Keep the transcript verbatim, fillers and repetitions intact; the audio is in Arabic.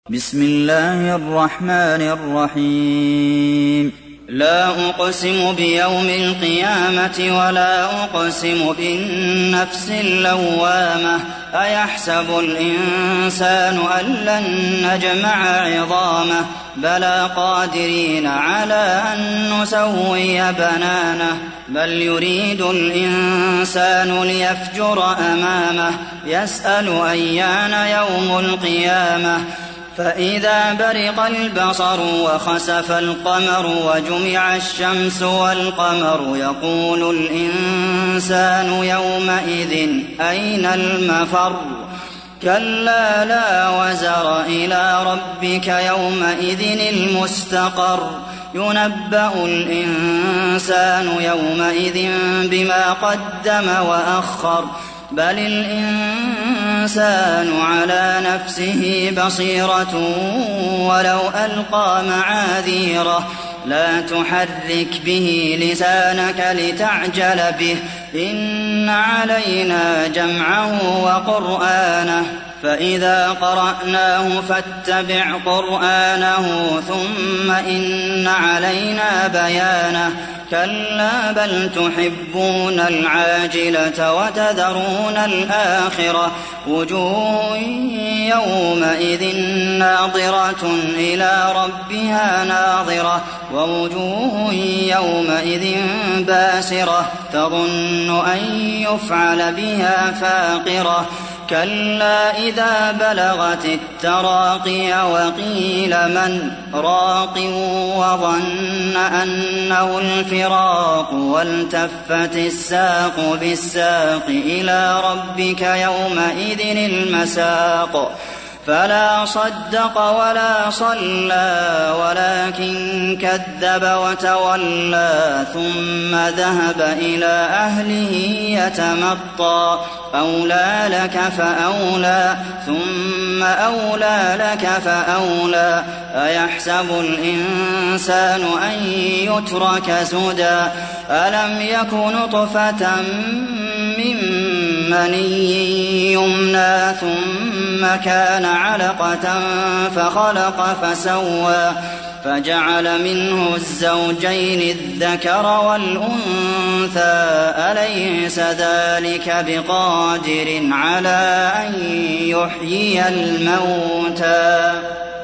بسم الله الرحمن الرحيم لا أقسم بيوم القيامة ولا أقسم بالنفس اللوامة أيحسب الإنسان أن لن نجمع عظامه بلى قادرين على أن نسوي بنانه بل يريد الإنسان ليفجر أمامه يسأل أيان يوم القيامة فإذا برق البصر وخسف القمر وجمع الشمس والقمر يقول الإنسان يومئذ أين المفر كلا لا وزر إلى ربك يومئذ المستقر ينبأ الإنسان يومئذ بما قدم وأخر بل الإنسان على نفسه بصيرة ولو ألقى معاذيره لا تحرك به لسانك لتعجل به إن علينا جمعه وقرآنه فإذا قرأناه فاتبع قرآنه ثم إن علينا بيانه كلا بل تحبون العاجلة وتذرون الآخرة وجوه يومئذ ناظرة إلى ربها ناظرة ووجوه يومئذ باسرة تظن أن يفعل بها فاقرة كلا إذا بلغت التراقي وقيل من راق وظن أنه الفراق والتفت الساق بالساق إلى ربك يومئذ المساق فلا صدق ولا صلى ولكن كذب وتولى ثم ذهب إلى أهله يتمطى أولى لك فأولى ثم أولى لك فأولى أيحسب الإنسان أن يترك سدى ألم يك نطفة من مني يمنى ثم كان علقة فخلق فسوى فجعل منه الزوجين الذكر والأنثى أليس ذلك بقادر على أن يحيي الموتى